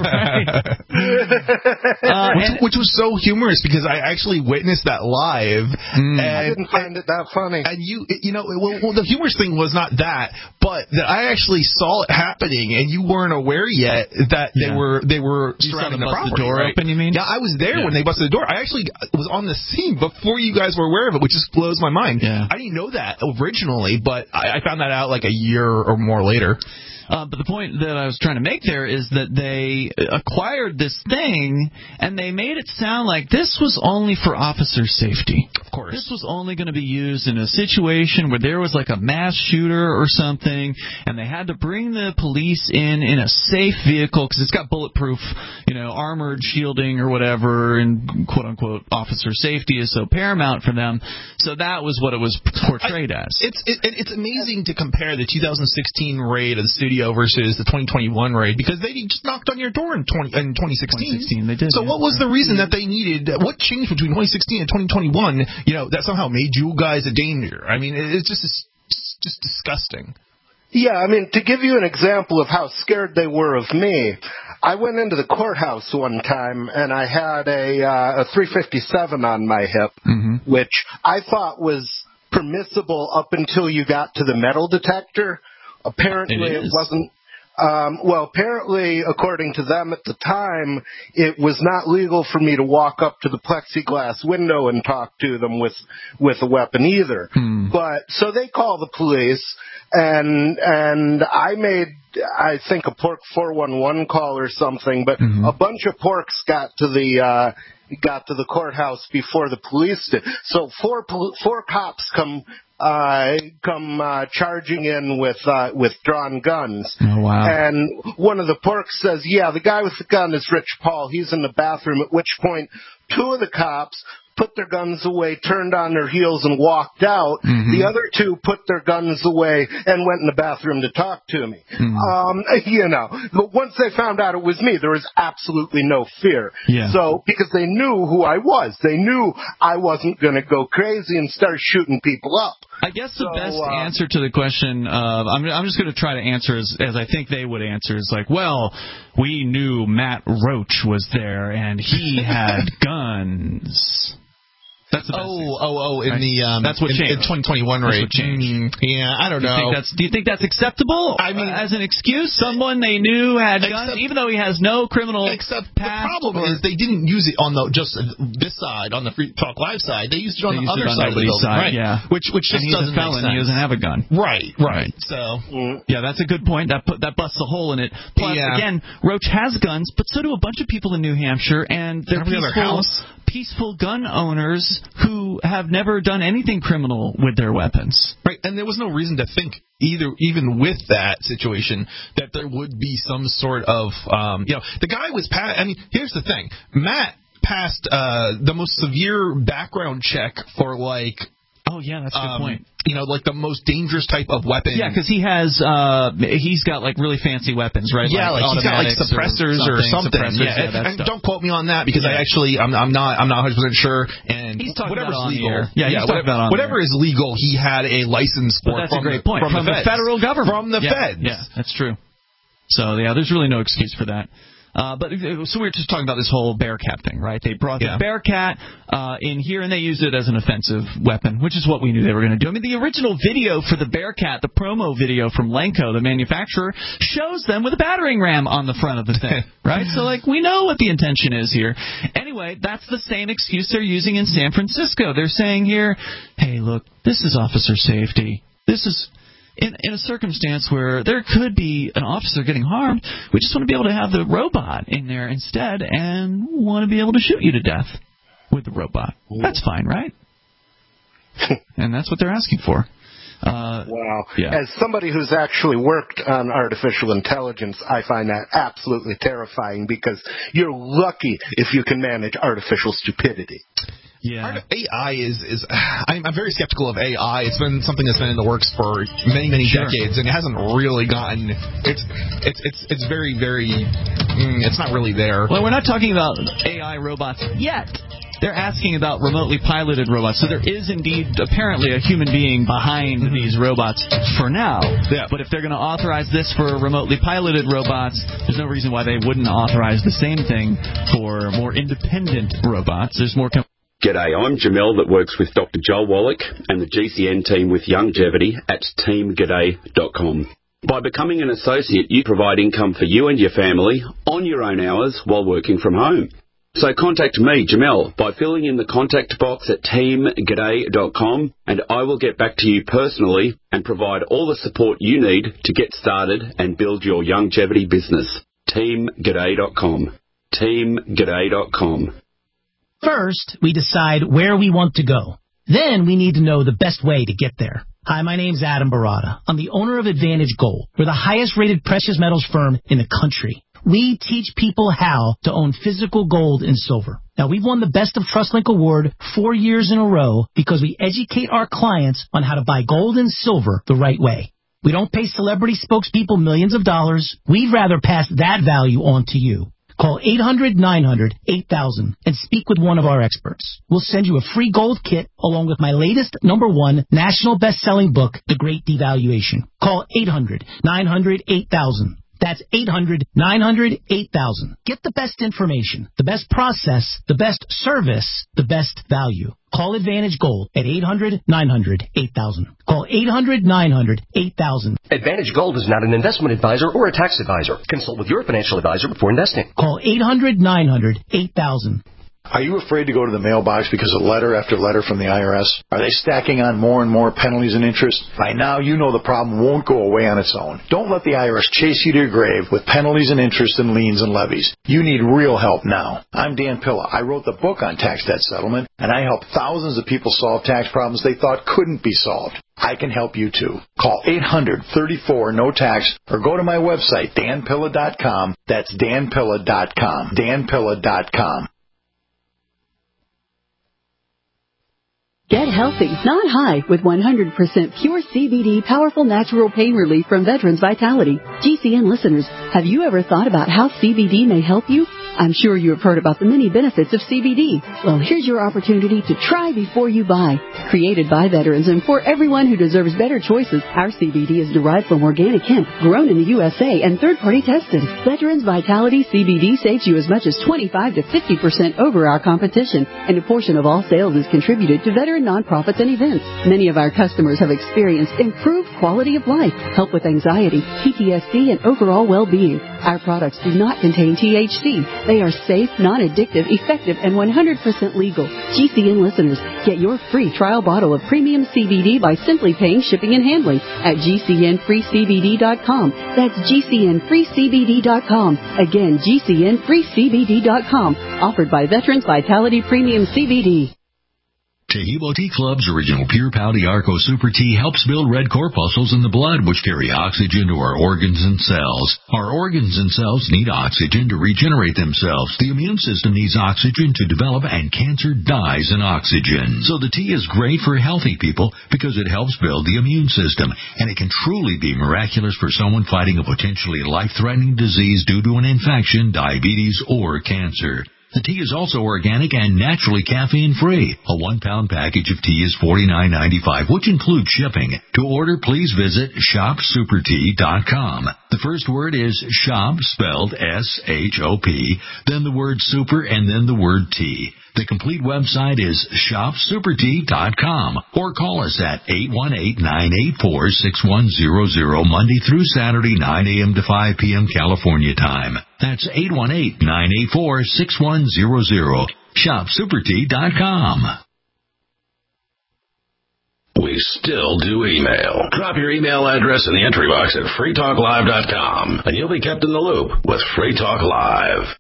uh, which, which was so humorous because I actually witnessed that live. Mm. And, I didn't find it that funny. And you, you know, well, well, the humorous thing was not that, but that I actually saw it happening and you weren't aware yet that yeah. they were they were you surrounding the, the property. The door right? open, you mean? Yeah, I was there yeah. when they busted the door. I actually was on the scene before you guys were aware of it, which just blows my mind. Yeah. I didn't know that originally, but I, I found that out like a year or more later. Uh, but the point that I was trying to make there is that they acquired this thing, and they made it sound like this was only for officer safety. Of course. This was only going to be used in a situation where there was like a mass shooter or something, and they had to bring the police in in a safe vehicle because it's got bulletproof, you know, armored shielding or whatever, and quote-unquote officer safety is so paramount for them. So that was what it was portrayed I, as. It's it, it's amazing to compare the two thousand sixteen raid of the studio versus the twenty twenty-one raid because they just knocked on your door in twenty in twenty sixteen. twenty sixteen they did. So yeah. what was the reason that they needed? What changed between twenty sixteen and twenty twenty-one? You know, that somehow made you guys a danger. I mean, it's just it's just disgusting. Yeah, I mean, to give you an example of how scared they were of me, I went into the courthouse one time and I had a uh, a three fifty-seven on my hip, mm-hmm. which I thought was permissible up until you got to the metal detector. Apparently it, it wasn't, um, well, apparently, according to them at the time, it was not legal for me to walk up to the plexiglass window and talk to them with, with a weapon either. Hmm. But, so they call the police, and, and I made, I think, a Pork four one one call or something, but mm-hmm. a bunch of Porks got to the, uh, got to the courthouse before the police did. So four, four cops come, Uh, come uh, charging in with uh, with drawn guns. Oh, wow. And one of the Porks says, yeah, the guy with the gun is Rich Paul. He's in the bathroom, at which point two of the cops put their guns away, turned on their heels, and walked out. Mm-hmm. The other two put their guns away and went in the bathroom to talk to me. Mm-hmm. Um, you know, but once they found out it was me, there was absolutely no fear. Yeah. So, because they knew who I was. They knew I wasn't going to go crazy and start shooting people up. I guess the so, best uh, answer to the question of, I'm, I'm just going to try to answer as, as I think they would answer, is like, well, we knew Matt Roach was there and he had guns. That's the best oh, answer, oh, oh! In right? the um, that's what in, changed. in twenty twenty-one That's rate. What changed. Mm, yeah, I don't do you know. Think that's, do you think that's acceptable? I mean, uh, as an excuse, someone they knew had except, guns, even though he has no criminal. Except past the problem or, is they didn't use it on the just this side, on the Free Talk Live side. They used it on they the used other it on side of the building, side, right? Yeah, Which which just and he's doesn't a felon. make sense. He doesn't have a gun. Right, right. So yeah, that's a good point. That put, that busts a hole in it. Plus, yeah. again, Roach has guns, but so do a bunch of people in New Hampshire, and they're Every other peaceful, house. peaceful gun owners who have never done anything criminal with their weapons. Right, and there was no reason to think either, even with that situation, that there would be some sort of, um, you know, the guy was. Pa- I mean, here's the thing: Matt passed uh, the most severe background check for like. Oh yeah, that's a good um, point. You know, like the most dangerous type of weapon. Yeah, because he has, uh, he's got like really fancy weapons, right? Yeah, like, like he's got like suppressors or something. Or something. Yeah, yeah and, and don't quote me on that because yeah. I actually, I'm, I'm not, I'm not one hundred percent sure. And he's talking whatever's about legal, yeah, yeah, he's whatever, about on whatever is legal, he had a license for. But that's from a great the, point from, from the, the federal government, from the yeah, feds. Yeah, that's true. So yeah, there's really no excuse for that. Uh, but so we were just talking about this whole Bearcat thing, right? They brought yeah. the Bearcat uh, in here and they used it as an offensive weapon, which is what we knew they were going to do. I mean, the original video for the Bearcat, the promo video from Lenco, the manufacturer, shows them with a battering ram on the front of the thing, right? So like we know what the intention is here. Anyway, that's the same excuse they're using in San Francisco. They're saying here, hey, look, this is officer safety. This is. In, in a circumstance where there could be an officer getting harmed, we just want to be able to have the robot in there instead and want to be able to shoot you to death with the robot. That's fine, right? And that's what they're asking for. Uh, wow. Yeah. As somebody who's actually worked on artificial intelligence, I find that absolutely terrifying because you're lucky if you can manage artificial stupidity. Yeah, A I is is I'm, I'm very skeptical of A I. It's been something that's been in the works for many many sure. decades, and it hasn't really gotten. It's it's it's it's very very. Mm, it's not really there. Well, we're not talking about A I robots yet. They're asking about remotely piloted robots. So there is indeed apparently a human being behind mm-hmm. these robots for now. Yeah. But if they're going to authorize this for remotely piloted robots, there's no reason why they wouldn't authorize the same thing for more independent robots. There's more. Com- G'day, I'm Jamel that works with Doctor Joel Wallach and the G C N team with Longevity at team g'day dot com. By becoming an associate, you provide income for you and your family on your own hours while working from home. So contact me, Jamel, by filling in the contact box at team g'day dot com and I will get back to you personally and provide all the support you need to get started and build your longevity business. team g'day dot com. team g'day dot com. First, we decide where we want to go. Then we need to know the best way to get there. Hi, my name's Adam Barada. I'm the owner of Advantage Gold. We're the highest rated precious metals firm in the country. We teach people how to own physical gold and silver. Now, we've won the Best of TrustLink Award four years in a row because we educate our clients on how to buy gold and silver the right way. We don't pay celebrity spokespeople millions of dollars. We'd rather pass that value on to you. Call eight hundred nine hundred eight thousand and speak with one of our experts. We'll send you a free gold kit along with my latest number one national best-selling book, The Great Devaluation. Call eight hundred nine hundred eight thousand. That's eight hundred nine hundred eight thousand. Get the best information, the best process, the best service, the best value. Call Advantage Gold at eight hundred nine hundred eight thousand. Call eight hundred nine hundred eight thousand. Advantage Gold is not an investment advisor or a tax advisor. Consult with your financial advisor before investing. Call eight hundred nine hundred eight thousand. Are you afraid to go to the mailbox because of letter after letter from the I R S? Are they stacking on more and more penalties and interest? By now, you know the problem won't go away on its own. Don't let the I R S chase you to your grave with penalties and interest and liens and levies. You need real help now. I'm Dan Pilla. I wrote the book on tax debt settlement, and I help thousands of people solve tax problems they thought couldn't be solved. I can help you too. Call eight hundred thirty-four no tax or go to my website, dan pilla dot com. That's dan pilla dot com. dan pilla dot com. Get healthy, not high, with one hundred percent pure C B D powerful natural pain relief from Veterans Vitality. G C N listeners, have you ever thought about how C B D may help you? I'm sure you have heard about the many benefits of C B D. Well, here's your opportunity to try before you buy. Created by veterans and for everyone who deserves better choices, our C B D is derived from organic hemp, grown in the U S A and third-party tested. Veterans Vitality C B D saves you as much as twenty-five to fifty percent over our competition, and a portion of all sales is contributed to veteran nonprofits and events. Many of our customers have experienced improved quality of life, help with anxiety, P T S D, and overall well-being. Our products do not contain T H C. They are safe, non-addictive, effective, and one hundred percent legal. G C N listeners, get your free trial bottle of premium C B D by simply paying shipping and handling at G C N free C B D dot com. That's G C N free C B D dot com. Again, G C N free C B D dot com. Offered by Veterans Vitality Premium C B D. Tahibo Tea Club's original Pure Pau Arco Super Tea helps build red corpuscles in the blood, which carry oxygen to our organs and cells. Our organs and cells need oxygen to regenerate themselves. The immune system needs oxygen to develop, and cancer dies in oxygen. So the tea is great for healthy people because it helps build the immune system, and it can truly be miraculous for someone fighting a potentially life-threatening disease due to an infection, diabetes, or cancer. The tea is also organic and naturally caffeine-free. A one-pound package of tea is forty-nine ninety-five, which includes shipping. To order, please visit shop super tea dot com. The first word is shop, spelled S H O P, then the word super, and then the word tea. The complete website is shop super tea dot com, or call us at eight one eight, nine eight four, six one zero zero Monday through Saturday, nine a.m. to five p.m. California time. That's eight one eight, nine eight four, six one zero zero. shop super tea dot com. We still do email. Drop your email address in the entry box at free talk live dot com, and you'll be kept in the loop with Free Talk Live.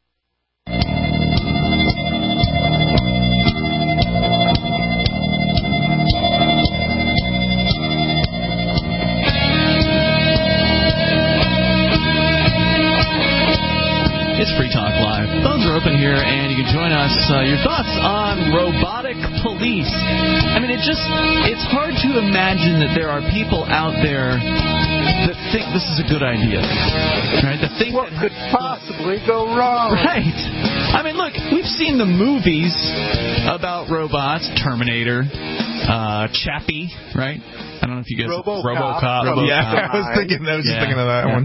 It's Free Talk Live. Phones are open here, and you can join us. Uh, your thoughts on robotic police. I mean, it just, it's hard to imagine that there are people out there that think this is a good idea. Right? That think what that, could possibly go wrong? Right. I mean, look, we've seen the movies about robots, Terminator, uh, Chappie, right? I don't know if you guys... RoboCop. RoboCop. RoboCop. Yeah, I was thinking, I was yeah. just thinking of that yeah. one.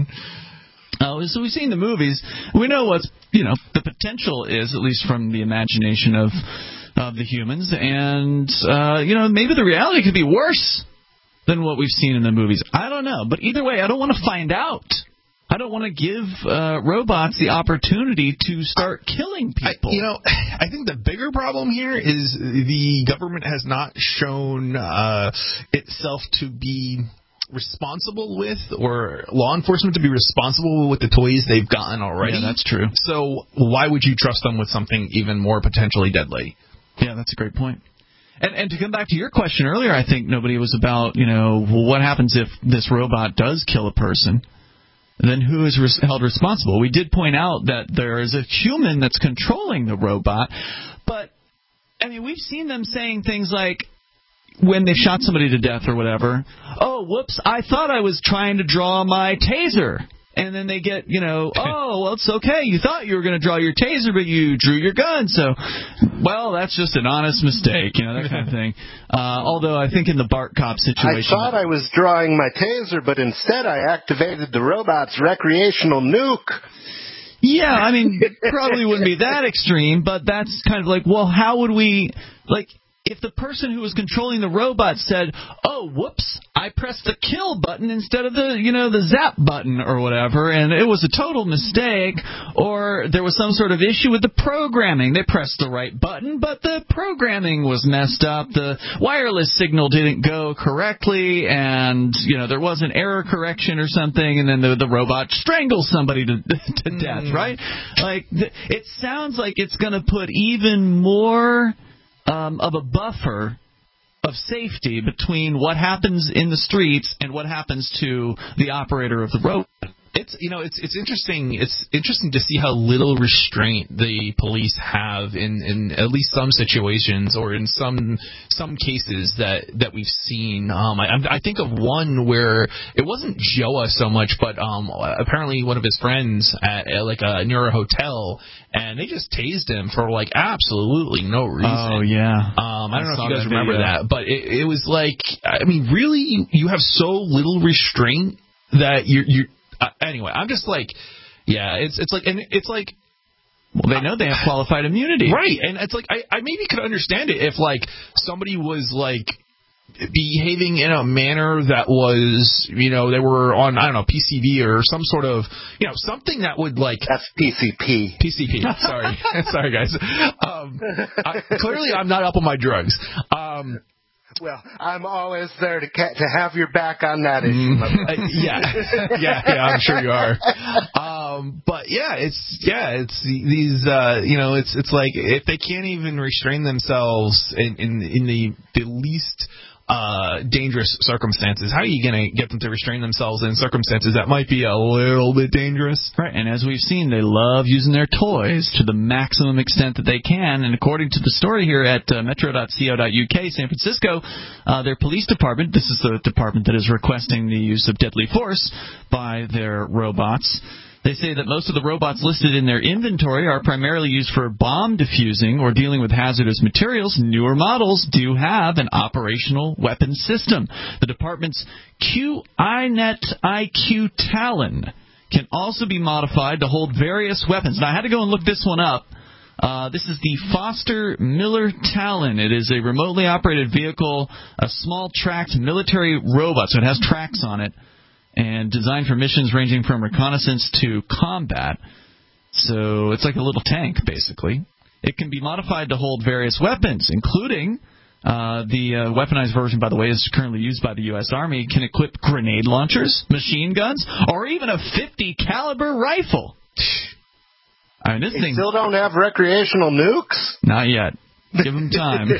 Uh, so we've seen the movies. We know what's, you know, the potential is, at least from the imagination of of the humans. And, uh, you know, maybe the reality could be worse than what we've seen in the movies. I don't know. But either way, I don't want to find out. I don't want to give uh, robots the opportunity to start killing people. I, you know, I think the bigger problem here is the government has not shown uh, itself to be responsible with, or law enforcement to be responsible with the toys they've gotten already. Yeah, that's true. So why would you trust them with something even more potentially deadly? Yeah, that's a great point. And and to come back to your question earlier, I think nobody was about, you know, well, what happens if this robot does kill a person? Then who is res- held responsible? We did point out that there is a human that's controlling the robot, but, I mean, we've seen them saying things like, when they've shot somebody to death or whatever, oh, whoops, I thought I was trying to draw my taser. And then they get, you know, oh, well, it's okay. You thought you were going to draw your taser, but you drew your gun. So, well, that's just an honest mistake, you know, that kind of thing. Uh, although I think in the Bart Cop situation... I thought I was drawing my taser, but instead I activated the robot's recreational nuke. Yeah, I mean, it probably wouldn't be that extreme, but that's kind of like, well, how would we, like... If the person who was controlling the robot said, oh, whoops, I pressed the kill button instead of the, you know, the zap button or whatever, and it was a total mistake, or there was some sort of issue with the programming. They pressed the right button, but the programming was messed up. The wireless signal didn't go correctly, and, you know, there was an error correction or something, and then the, the robot strangles somebody to, to mm. death, right? Like, th- it sounds like it's going to put even more... Um, of a buffer of safety between what happens in the streets and what happens to the operator of the robot. It's you know it's it's interesting it's interesting to see how little restraint the police have in, in at least some situations or in some some cases that, that we've seen. Um, I, I think of one where it wasn't Joa so much, but um, apparently one of his friends at, at like a near a hotel, and they just tased him for like absolutely no reason. Oh yeah. Um, I don't I know if you guys that remember video. that, but it, it was like I mean really you, you have so little restraint that you you. Uh, anyway, I'm just like, yeah, it's it's like, and it's like, well, they know they have qualified immunity, right? And it's like, I, I maybe could understand it if like somebody was like behaving in a manner that was, you know, they were on I don't know P C V or some sort of, you know, something that would like that's P C P. P C P. Sorry, sorry guys. Um, I, clearly, I'm not up on my drugs. Um, Well, I'm always there to ca- to have your back on that issue. Mm, uh, yeah, yeah, yeah. I'm sure you are. Um, but yeah, it's yeah, it's these. Uh, you know, it's it's like if they can't even restrain themselves in in, in the the least uh, dangerous circumstances, how are you going to get them to restrain themselves in circumstances that might be a little bit dangerous? Right, and as we've seen, they love using their toys to the maximum extent that they can. And according to the story here at uh, metro dot co dot U K, San Francisco, uh, their police department, this is the department that is requesting the use of deadly force by their robots. They say that most of the robots listed in their inventory are primarily used for bomb defusing or dealing with hazardous materials. Newer models do have an operational weapon system. The department's Q I net I Q Talon can also be modified to hold various weapons. Now, I had to go and look this one up. Uh, this is the Foster Miller Talon. It is a remotely operated vehicle, a small tracked military robot, so it has tracks on it, and designed for missions ranging from reconnaissance to combat. So it's like a little tank, basically. It can be modified to hold various weapons, including uh, the uh, weaponized version, by the way, is currently used by the U S Army, can equip grenade launchers, machine guns, or even a fifty caliber rifle. I mean, this they thing still don't have recreational nukes? Not yet. Give them time.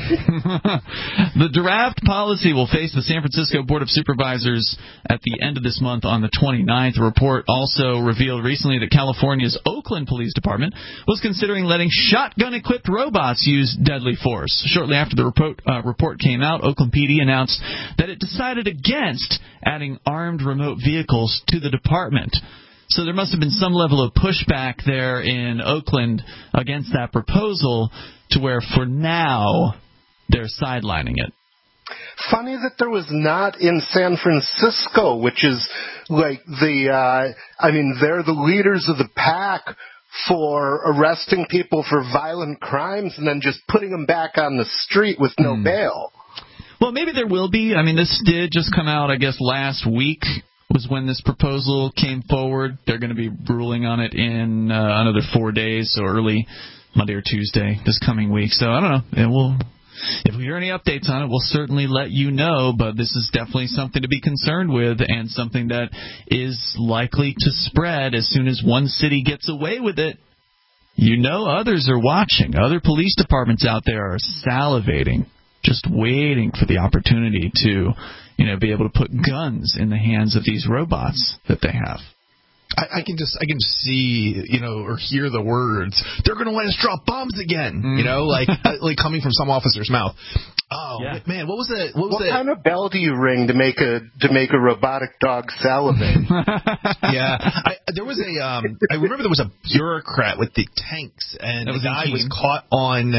The draft policy will face the San Francisco Board of Supervisors at the end of this month on the twenty-ninth. The report also revealed recently that California's Oakland Police Department was considering letting shotgun-equipped robots use deadly force. Shortly after the report, uh, report came out, Oakland P D announced that it decided against adding armed remote vehicles to the department. So there must have been some level of pushback there in Oakland against that proposal, to where for now they're sidelining it. Funny that there was not in San Francisco, which is like the, uh, I mean, they're the leaders of the pack for arresting people for violent crimes and then just putting them back on the street with no mm. bail. Well, maybe there will be. I mean, this did just come out, I guess, last week was when this proposal came forward. They're going to be ruling on it in uh, another four days, so early Monday or Tuesday this coming week. So I don't know. It will, if we hear any updates on it, we'll certainly let you know. But this is definitely something to be concerned with, and something that is likely to spread as soon as one city gets away with it. You know, others are watching. Other police departments out there are salivating, just waiting for the opportunity to, you know, be able to put guns in the hands of these robots that they have. I, I can just I can just see, you know, or hear the words, they're going to let us drop bombs again, mm. you know, like like coming from some officer's mouth. Oh yeah. Man, what was that? What, was what that? kind of bell do you ring to make a to make a robotic dog salivate? Yeah, I, there was a um, I remember there was a bureaucrat with the tanks, and the guy was caught on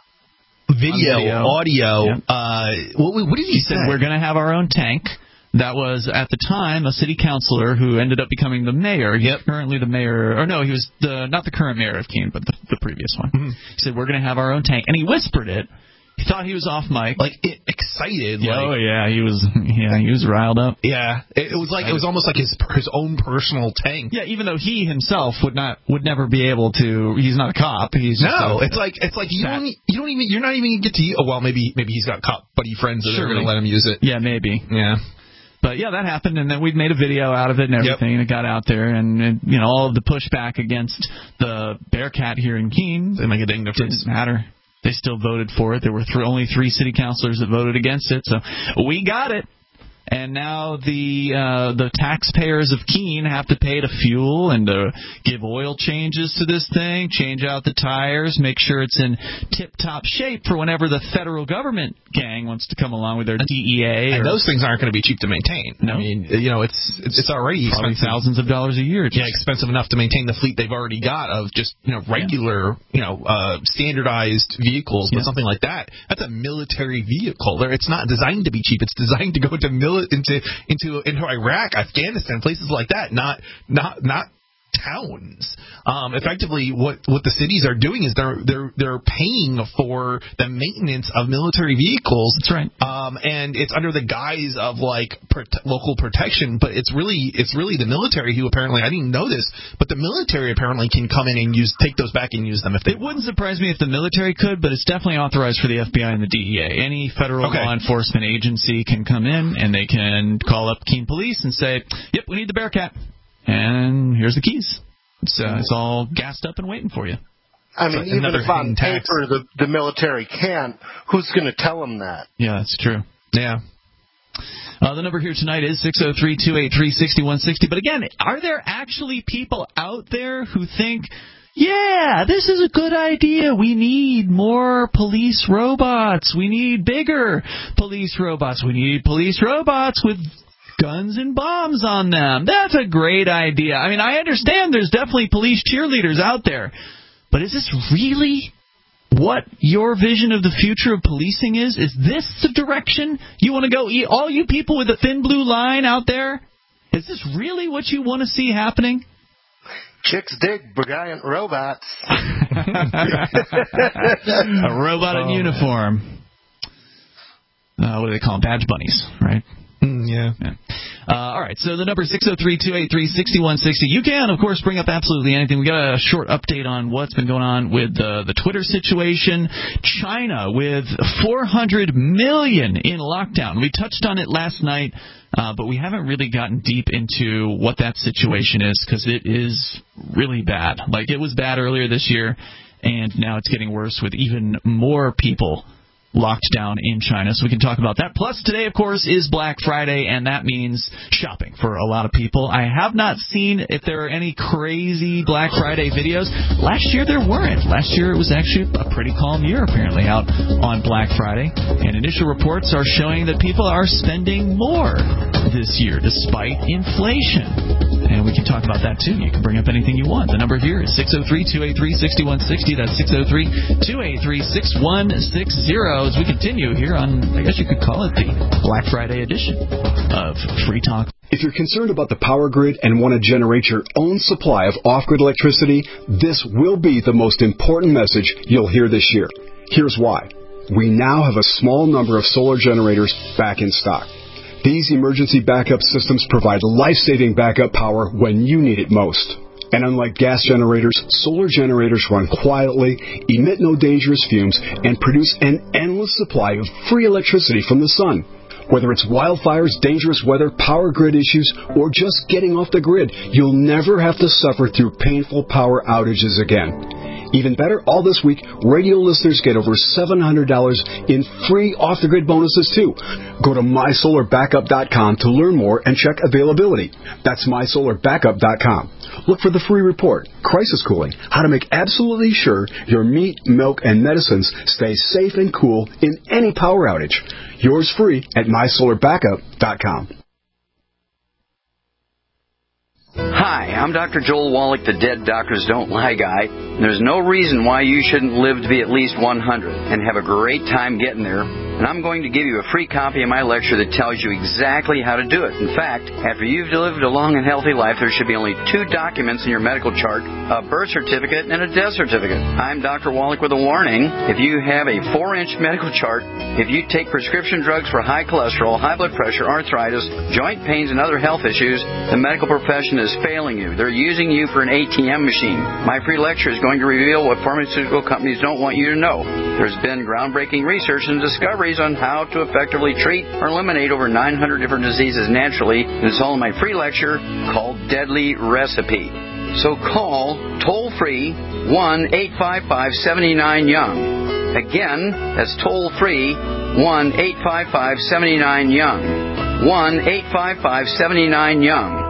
video, on video. audio. Yep. Uh, what, what did he, he say? Said, we're going to have our own tank. That was, at the time, a city councilor who ended up becoming the mayor. He's yep. currently the mayor, or no, he was the not the current mayor of Keene, but the, the previous one. Mm-hmm. He said, we're going to have our own tank. And he whispered it. He thought he was off mic. Like, it, excited. Yeah, like, oh, yeah, he was Yeah, he was riled up. Yeah, it, it was like, it was almost like his his own personal tank. Yeah, even though he himself would not, would never be able to, he's not a cop. He's just No, a, it's like, it's like you don't, you don't even, you're not even going to get to, oh, well, maybe, maybe he's got cop buddy friends that are going to let him use it. Yeah, maybe. Yeah. But, yeah, that happened, and then we made a video out of it and everything, yep. and it got out there, and, and, you know, all of the pushback against the Bearcat here in Keene didn't make a dang difference. Didn't matter. They still voted for it. There were th- only three city councilors that voted against it, so we got it. And now the uh, the taxpayers of Keene have to pay to fuel and to give oil changes to this thing, change out the tires, make sure it's in tip-top shape for whenever the federal government gang wants to come along with their D E A. And or, those things aren't going to be cheap to maintain. No. I mean, you know, it's it's, it's already Probably expensive. thousands of dollars a year. Just, yeah, expensive enough to maintain the fleet they've already got of just, you know, regular, yeah. you know, uh, standardized vehicles, but yeah. something like that. That's a military vehicle. It's not designed to be cheap. It's designed to go into mili- into into into Iraq, Afghanistan, places like that. Not not not towns. Um, effectively, what what the cities are doing is they're they're they're paying for the maintenance of military vehicles. That's right. Um, and it's under the guise of like prote- local protection, but it's really it's really the military who apparently, I didn't know this, but the military apparently can come in and use take those back and use them if they. It wouldn't surprise me if the military could, but it's definitely authorized for the F B I and the D E A. Any federal okay. law enforcement agency can come in and they can call up Keene Police and say, "Yep, we need the Bearcat." And here's the keys. It's, uh, it's all gassed up and waiting for you. I mean, even if on paper the, the military can't, who's going to tell them that? Yeah, that's true. Yeah. Uh, the number here tonight is six oh three, two eight three, six one six oh. But again, are there actually people out there who think, yeah, this is a good idea. We need more police robots. We need bigger police robots. We need police robots with guns and bombs on them. That's a great idea. I mean, I understand there's definitely police cheerleaders out there, but is this really what your vision of the future of policing is? Is this the direction you want to go? All you people with the thin blue line out there, is this really what you want to see happening? Chicks dig giant robots. A robot in oh, uniform. Uh, what do they call them? Badge bunnies, right? Mm, yeah. yeah. Uh, all right, so the number is six oh three, two eight three, six one six oh. You can, of course, bring up absolutely anything. We got a short update on what's been going on with uh, the Twitter situation. China with four hundred million in lockdown. We touched on it last night, uh, but we haven't really gotten deep into what that situation is because it is really bad. Like, it was bad earlier this year, and now it's getting worse with even more people locked down in China, so we can talk about that. Plus, today, of course, is Black Friday, and that means shopping for a lot of people. I have not seen if there are any crazy Black Friday videos. Last year, there weren't. Last year, it was actually a pretty calm year, apparently, out on Black Friday. And initial reports are showing that people are spending more this year, despite inflation. And we can talk about that, too. You can bring up anything you want. The number here is six oh three, two eight three, six one six oh. That's six oh three, two eight three, six one six oh. As we continue here on, I guess you could call it the Black Friday edition of Free Talk. If you're concerned about the power grid and want to generate your own supply of off-grid electricity, this will be the most important message you'll hear this year. Here's why. We now have a small number of solar generators back in stock. These emergency backup systems provide life-saving backup power when you need it most. And unlike gas generators, solar generators run quietly, emit no dangerous fumes, and produce an endless supply of free electricity from the sun. Whether it's wildfires, dangerous weather, power grid issues, or just getting off the grid, you'll never have to suffer through painful power outages again. Even better, all this week, radio listeners get over seven hundred dollars in free off-the-grid bonuses, too. Go to my solar backup dot com to learn more and check availability. That's my solar backup dot com. Look for the free report, Crisis Cooling, how to make absolutely sure your meat, milk, and medicines stay safe and cool in any power outage. Yours free at my solar backup dot com. Hi, I'm Doctor Joel Wallach, the Dead Doctors Don't Lie guy. There's no reason why you shouldn't live to be at least one hundred and have a great time getting there. And I'm going to give you a free copy of my lecture that tells you exactly how to do it. In fact, after you've lived a long and healthy life, there should be only two documents in your medical chart, a birth certificate and a death certificate. I'm Doctor Wallach with a warning. If you have a four-inch medical chart, if you take prescription drugs for high cholesterol, high blood pressure, arthritis, joint pains, and other health issues, the medical profession is failing you. They're using you for an A T M machine. My free lecture is going to reveal what pharmaceutical companies don't want you to know. There's been groundbreaking research and discoveries on how to effectively treat or eliminate over nine hundred different diseases naturally. And it's all in my free lecture called Deadly Recipe. So call toll-free one eight five five, seven nine, young. Again, that's toll-free one eight five five, seven nine, young. one eight five five, seven nine, YOUNG.